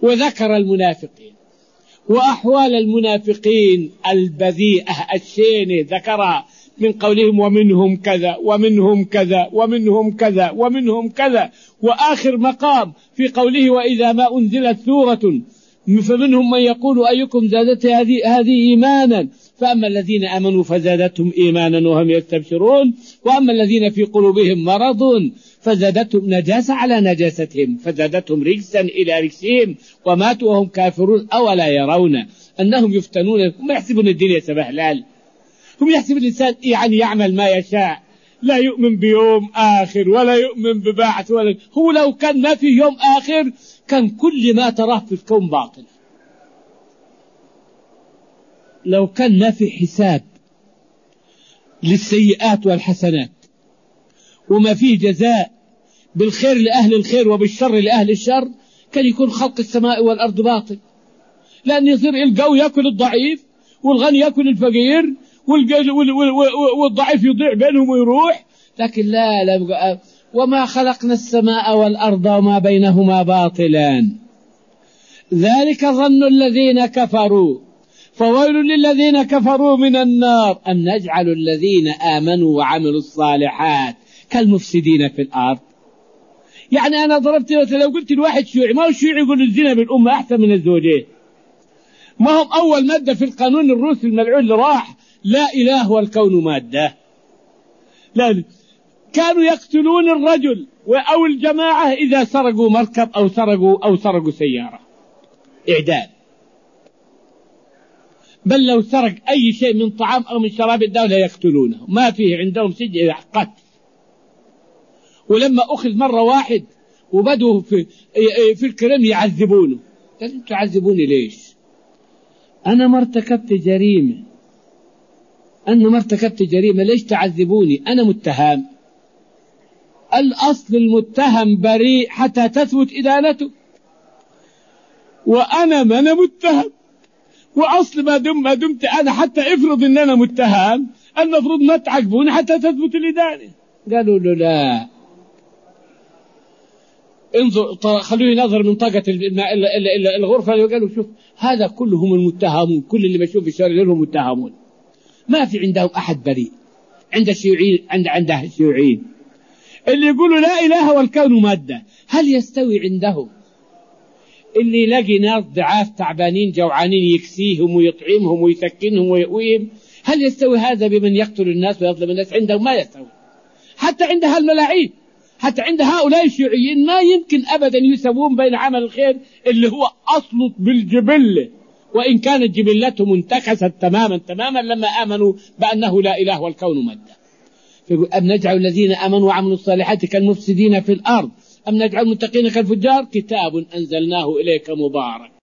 وذكر المنافقين وأحوال المنافقين البذيئة الشينة ذكرها من قولهم ومنهم كذا ومنهم كذا ومنهم كذا ومنهم كذا، وآخر مقام في قوله وإذا ما أنزلت سورة فمنهم من يقول أيكم زادت هذه إيمانا، فأما الذين آمنوا فزادتهم إيمانا وهم يستبشرون، وأما الذين في قلوبهم مرض فزادتهم نجاسة على نجاستهم فزادتهم رجسا إلى رجسهم وماتوا وهم كافرون أولا يرون أنهم يفتنون. هم يحسبون الدنيا سبهلال، هم يحسب الإنسان يعني يعمل ما يشاء، لا يؤمن بيوم آخر ولا يؤمن ببعث هو لو كان ما في يوم آخر كان كل ما تراه في الكون باطل. لو كان ما في حساب للسيئات والحسنات وما فيه جزاء بالخير لأهل الخير وبالشر لأهل الشر كان يكون خلق السماء والأرض باطل، لأن يصير القوي يأكل الضعيف والغني يأكل الفقير والضعيف يضيع بينهم ويروح. لكن لا وما خلقنا السماء والأرض وما بينهما باطلا ذلك ظن الذين كفروا فويل للذين كفروا من النار أم نجعل الذين آمنوا وعملوا الصالحات كالمفسدين في الأرض. يعني أنا ضربت لو قلت الواحد شيوعي، ما هو الشيوعي يقول الزنا بالأمة أحسن من الزوجين، ما هم أول مادة في القانون الروسي الملعون اللي راح لا إله والكون مادة. لا، كانوا يقتلون الرجل أو الجماعة إذا سرقوا مركب أو سرقوا سيارة إعدام، بل لو سرق أي شيء من طعام أو من شراب الدولة يقتلونه، ما فيه عندهم سجن قتل. ولما أخذ مرة واحد وبدوا في الكريم يعذبونه، قال أنتوا تعذبوني ليش؟ أنا ما ارتكبت جريمة، ليش تعذبوني؟ أنا متهم. الأصل المتهم بريء حتى تثبت إدانته، وأنا ما أنا متهم، وأصل ما دمت أنا حتى افرض أن أنا متهم المفروض ما تعاقبوني حتى تثبت الإدانة. قالوا له لا، انظر خلوه ينظر من طاقة الغرفة. قالوا شوف هذا كلهم المتهمون، كل اللي مشوف في الشارع لهم متهمون، ما في عندهم أحد بريء. عند الشيوعيين عندها الشيوعيين اللي يقولوا لا إله والكون مادة، هل يستوي عندهم اللي يلاقي ناس ضعاف تعبانين جوعانين يكسيهم ويطعمهم ويسكنهم ويؤويهم؟ هل يستوي هذا بمن يقتل الناس ويظلم الناس؟ عندهم ما يستوي. حتى عند هالملاعين، حتى عند هؤلاء الشيوعيين ما يمكن أبدا يسوون بين عمل الخير اللي هو أصل بالجبلة، وإن كانت جبلتهم انتكست تماما لما آمنوا بأنه لا إله والكون مادة. فيقول أم نجعل الذين آمنوا وعملوا الصالحات كالمفسدين في الأرض أم نجعل المتقين كالفجار، كتاب أنزلناه إليك مبارك